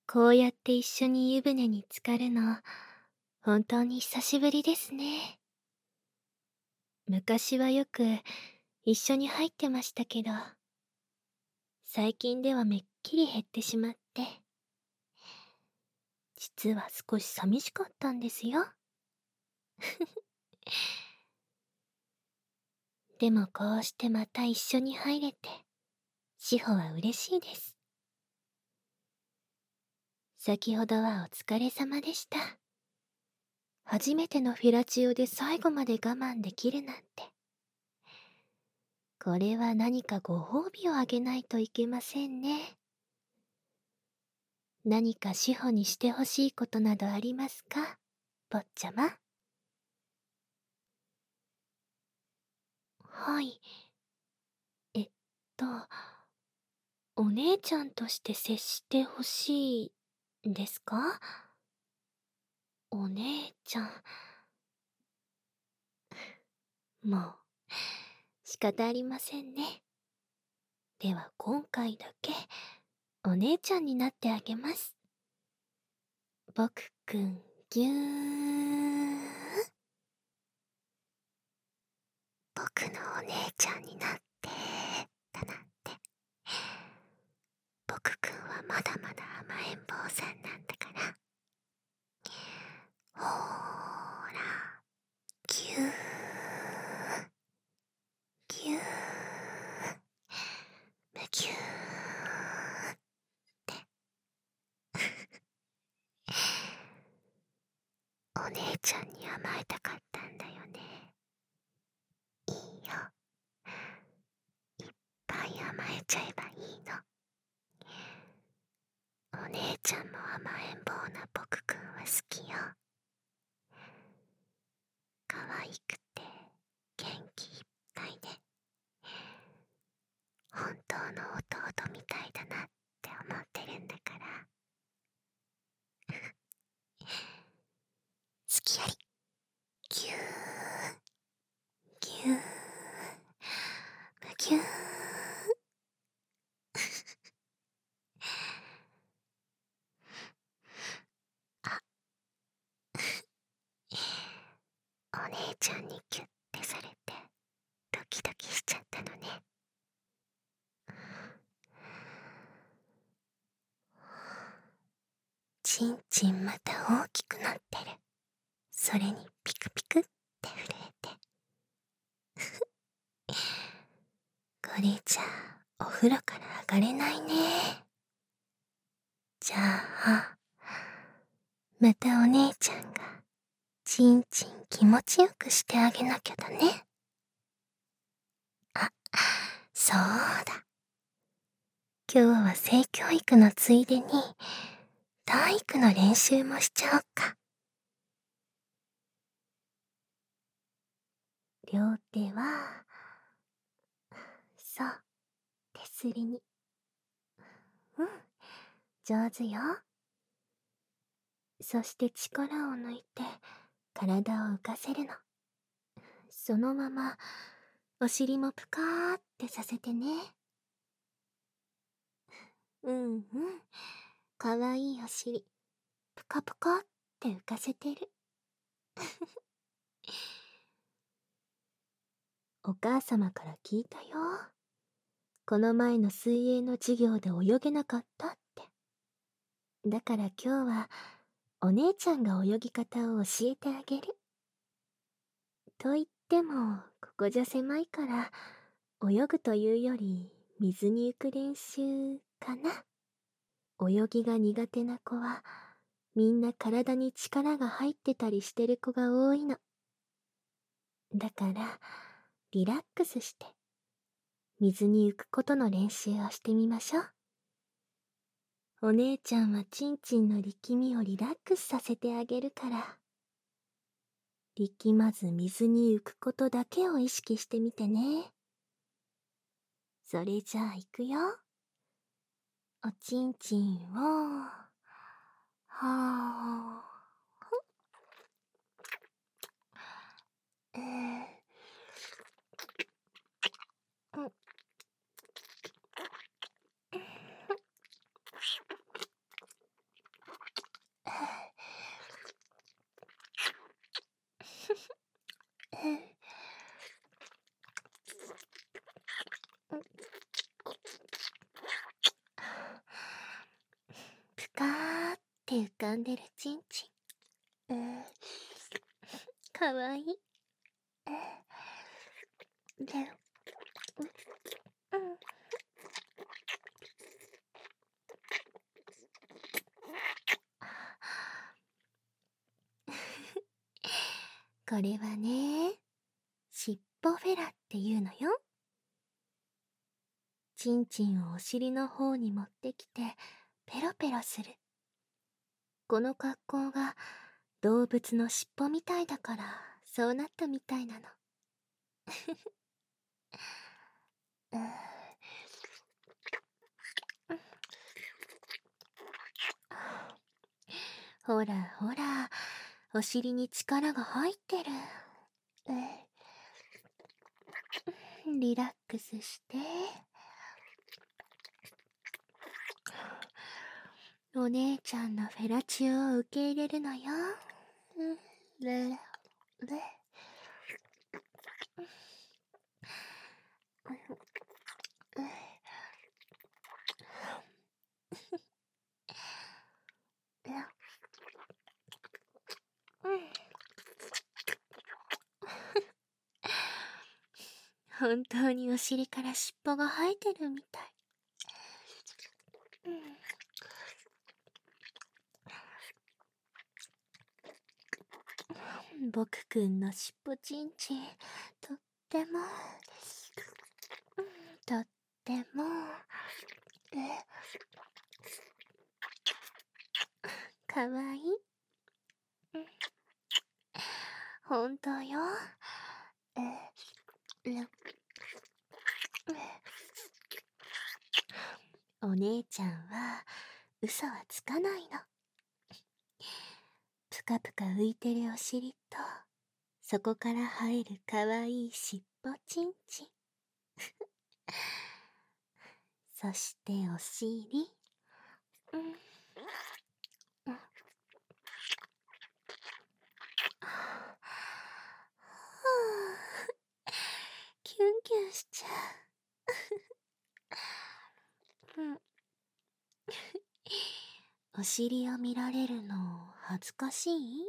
こうやって一緒に湯船に浸かるの、本当に久しぶりですね。昔はよく一緒に入ってましたけど、最近ではめっきり減ってしまって、実は少し寂しかったんですよ。でもこうしてまた一緒に入れて、志保は嬉しいです。先ほどはお疲れ様でした。初めてのフェラチオで最後まで我慢できるなんて。これは何かご褒美をあげないといけませんね。何か志保にしてほしいことなどありますか、坊ちゃま。はい。えっと、お姉ちゃんとして接してほしいですか？お姉ちゃん。もう、仕方ありませんね。では今回だけ、お姉ちゃんになってあげます。僕くん、ぎゅーん。僕のお姉ちゃんになって、だなんて。僕くんはまだまだ甘えん坊さんなんだから。ほーら、ぎゅー、ぎゅー、むぎゅーって。お姉ちゃんに甘えたかったんだよね。いいよ。いっぱい甘えちゃえばいいの。お姉ちゃんも甘えん坊な僕くんは好きよ。可愛くて元気いっぱいで、本当の弟みたいだなって思ってるんだから。好きやり。ぎゅー、ぎゅー、むぎゅー。あ、お姉ちゃんにキュッてされてドキドキしちゃったのね。ちんちんまた大きくなってる。それにピクピクって震えて。これじゃあお風呂から上がれないね。じゃあまたお姉ちゃんがちんちん気持ちよくしてあげなきゃだね。あ、そうだ。今日は性教育のついでに体育の練習もしちゃおうか。両手は、そう、手すりに。うん、上手よ。そして力を抜いて体を浮かせるの。そのままお尻もぷかーってさせてね。うんうん。かわいいお尻、ぷかぷかって浮かせてる。お母様から聞いたよ。この前の水泳の授業で泳げなかったって。だから今日はお姉ちゃんが泳ぎ方を教えてあげる。と言ってもここじゃ狭いから泳ぐというより水に浮く練習かな。泳ぎが苦手な子はみんな体に力が入ってたりしてる子が多いの。だからリラックスして水に浮くことの練習をしてみましょう。お姉ちゃんはちんちんの力みをリラックスさせてあげるから、力まず水に浮くことだけを意識してみてね。それじゃあ行くよ。おちんちんを、はあ、うん、 て浮かんでるちんちん。かわいい。で、これはね、しっぽフェラっていうのよ。ちんちんをお尻の方に持ってきて、ペロペロする。この格好が動物の尻尾みたいだから、そうなったみたいなの。ほらほら、お尻に力が入ってる。リラックスして。お姉ちゃんのフェラチオを受け入れるのよ。レレ本当にお尻から尻尾が生えてるみたい。僕くんの尻尾ちんちん、とっても、とっても、かわいい。本当よ。お姉ちゃんは嘘はつかないの。ぷかぷか浮いてるお尻と、そこから生えるかわいい尻尾ちんちん。そしてお尻。キュンキュンしちゃう。お尻を見られるの恥ずかしい？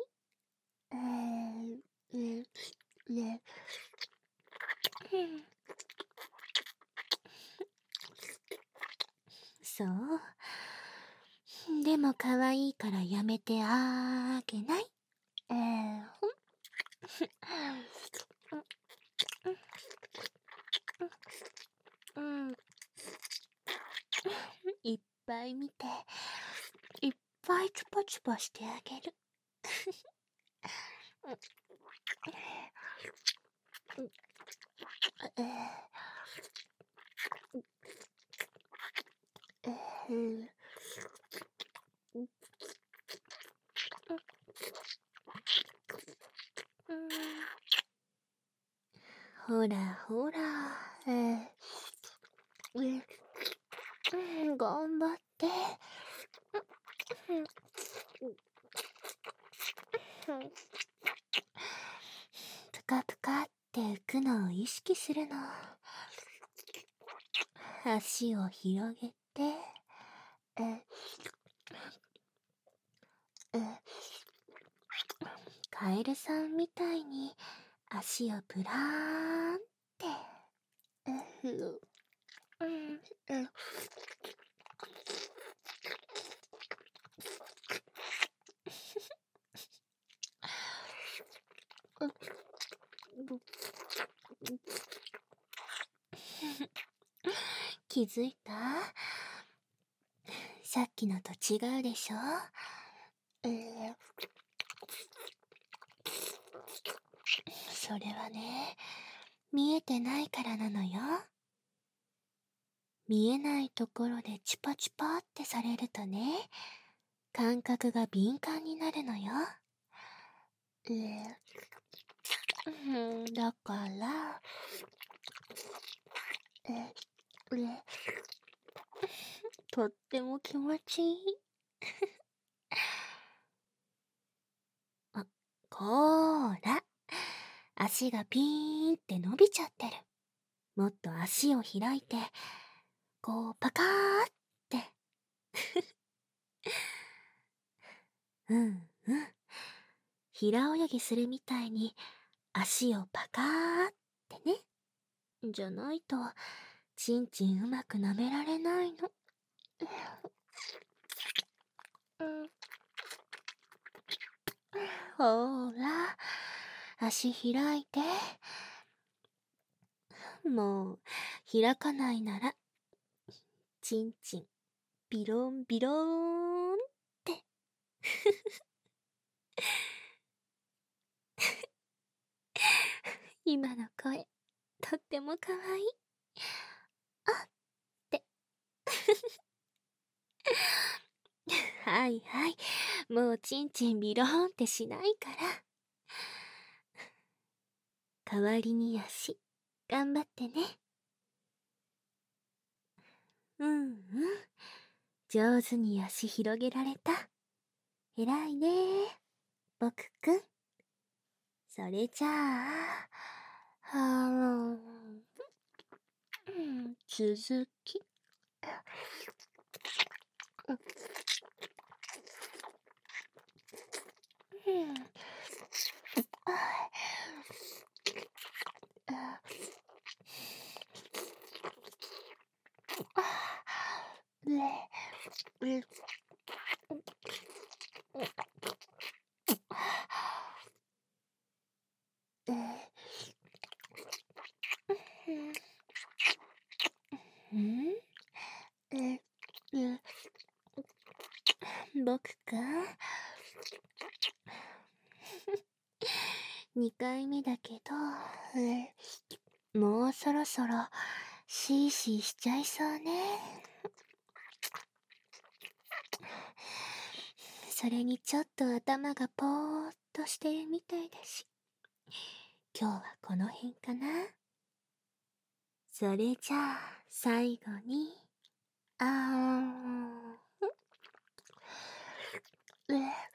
そう。でも可愛いからやめてあげない？いっぱい見て、いっぱいチュパチュパしてあげる。ほらほら、頑張って。ぷかぷかって浮くのを意識するの。足を広げて、カエルさんみたいに足をブラーンって。気づいた？さっきのと違うでしょ？それはね、見えてないからなのよ。見えないところでチュパチュパってされるとね、感覚が敏感になるのよ。だから、とっても気持ちいい。あ、こーら。足がピーンって伸びちゃってる。もっと足を開いて、こうパカーって。 うんうん。平泳ぎするみたいに足をパカーってね。じゃないと、ちんちんうまく舐められないの。うん、ほーら、足開いて。もう、開かないなら、ちんちん、ビロンビローンって。今の声、とってもかわいい。あって。はいはい。もうちんちんビローンってしないから。代わりに足、頑張ってね。うんうん。上手に足広げられた。偉いね、僕くん。それじゃあ、続き。僕か2回目だけど、もうそろそろシーシーしちゃいそうね。それにちょっと頭がぽーっとしてるみたいだし、今日はこの辺かな。それじゃあ最後に、あー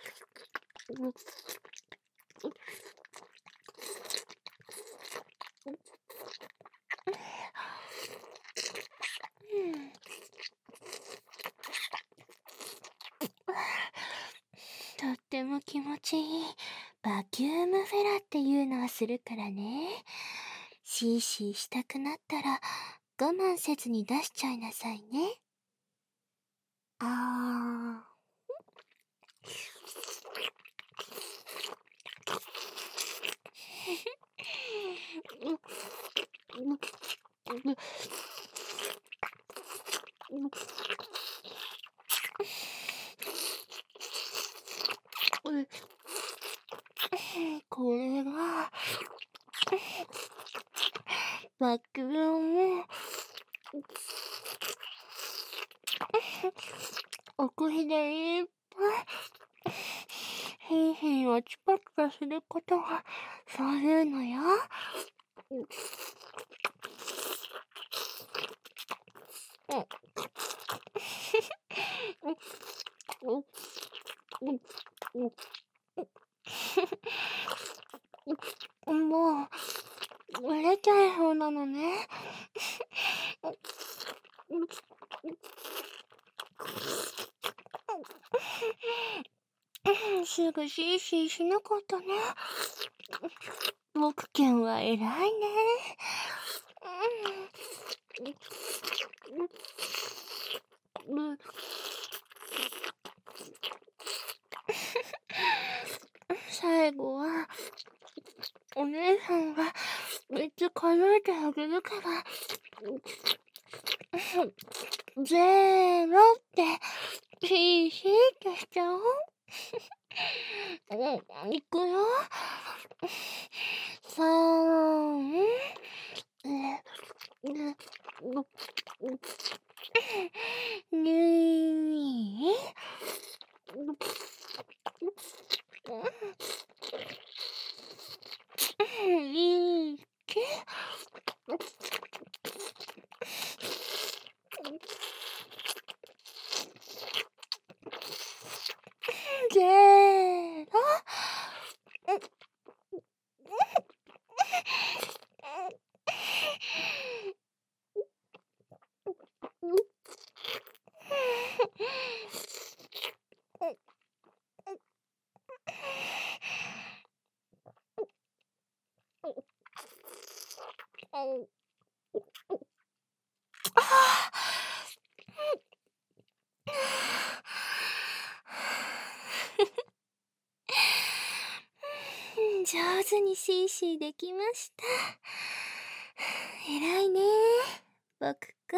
とっても気持ちいいバキュームフェラっていうのはするからね。シーシーしたくなったら我慢せずに出しちゃいなさいね。あこれがバキューム奥ひでいっぱいヒンヒンをチパチパすることがそういうのよ。もう割れちゃいそうなのね。すぐシーシーしなかったね。僕けんは偉いね。最後はお姉さんがめっちゃ数えてあげるから、ゼロってシーシーってしちゃおう。いくよ。3、2、1、ゼロ。 上手にシーシーできました。偉いね、僕くん。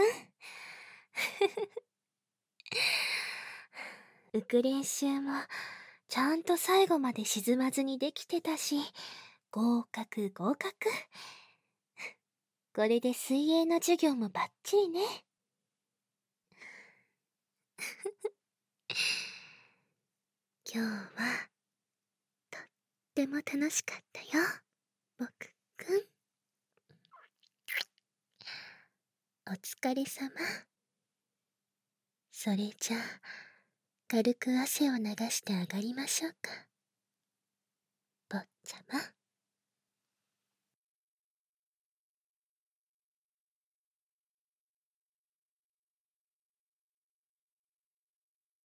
浮く練習もちゃんと最後まで沈まずにできてたし、合格合格。これで水泳の授業もバッチリね。今日はとっても楽しかったよ、僕くん。お疲れ様。それじゃあ、軽く汗を流して上がりましょうか。坊ちゃま。